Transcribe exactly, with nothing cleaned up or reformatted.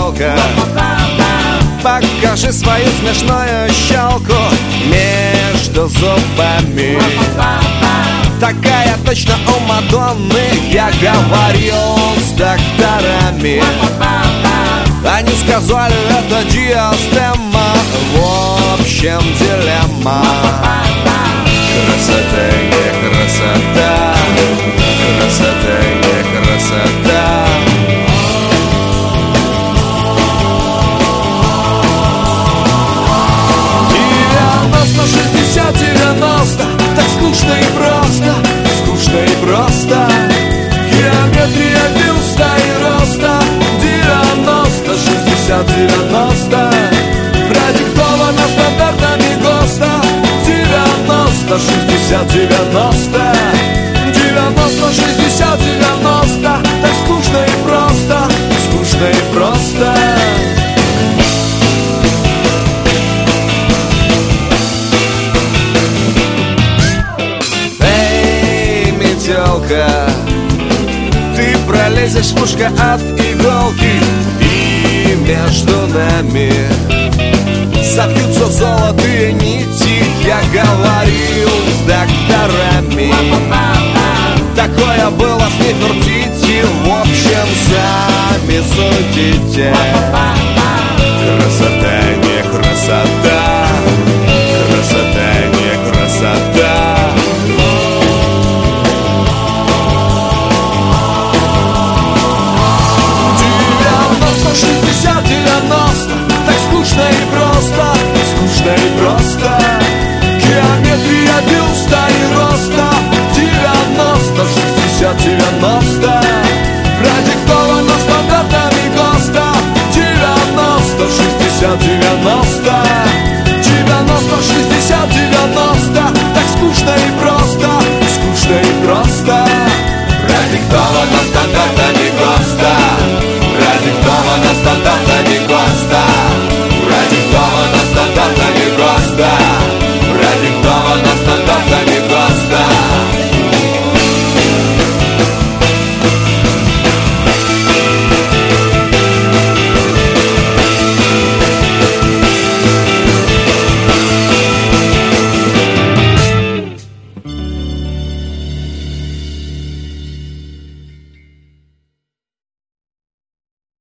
метелка, покажи свою смешную щелку между зубами. Такая точно у Мадонны, я говорил с докторами. Они сказали, это диастема, в общем дилемма. Красота не красота, красота не красота. девяносто, шестьдесят, девяносто, так скучно и просто, скучно и просто. Геометрия бюста и роста. девяносто, шестьдесят, девяносто, продиктовано стандартами ГОСТа. девяносто, шестьдесят, девяносто, девяносто, шестьдесят, девяносто, так скучно и просто, скучно и просто. Эй, метелка, ты пролезешь в ушко от иголки, и между нами собьются золотые нити. Я говорил с докторами, такое было с Нефертити. В общем, сами судите. Красота не